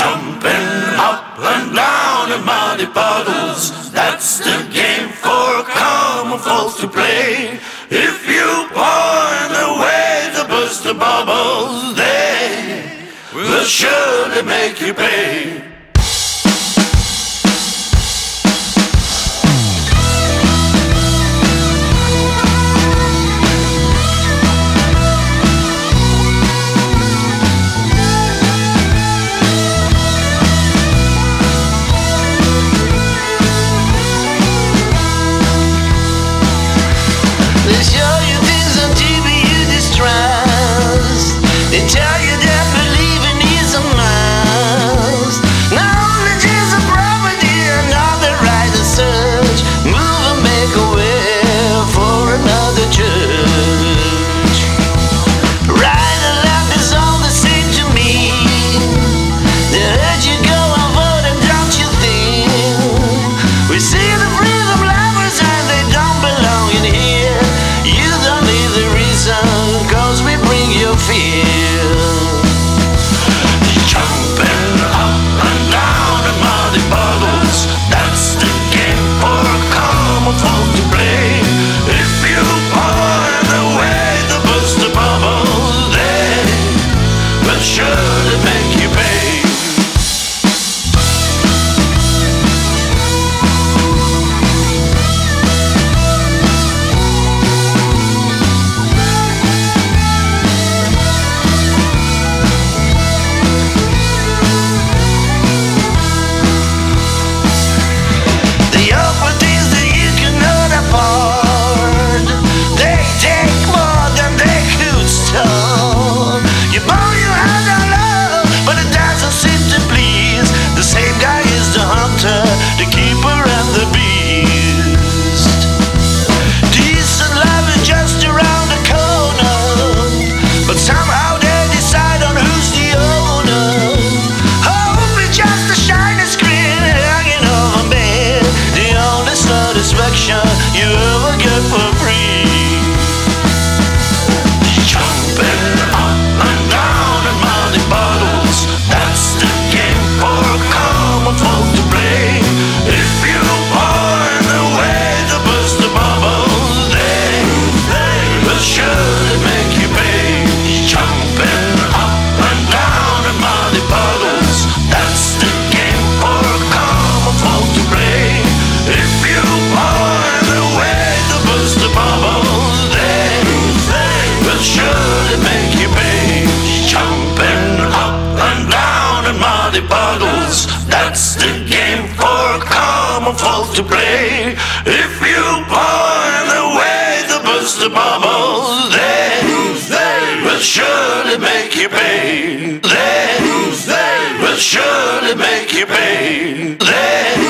Jumping up and down in muddy puddles, that's the game for common folk to play. If you point away the burst of bubbles, they will surely make you pay. They show you things on TV you distrust. They tell you that believing is a must. Knowledge is a property and not the right to search. Move and make a way for another church. Right and left is all the same to me. They heard you go and vote, and don't you think we see the freedom lovers and they don't belong in here. You don't need the reason, cause we bring you fear. Jumping up and down in muddy puddles, that's the game for common folk to play. If you point away the burst of bubbles, they will surely make you pay. They offer things that you cannot afford. They take more than they could store. You bow your head on love, but it doesn't seem to please. The same guy is the hunter, the keeper and the beast. Decent love is just around the corner, but somehow they decide on who's the owner. Hope is just a shiny screen hanging over me. The only satisfaction you ever get for free. Jumping up and down in muddy puddles, that's the game for common folk to play. If you point away the burst of bubbles, they will surely make you pay. Jumping up and down in muddy puddles, that's the game for common folk to play. If you point away the burst of bubbles, they will surely make you pay. Jumping up and down in muddy puddles, that's the game for common folk to play. If you point away the burst of bubbles, they will surely make you pay. They will surely make you pay. They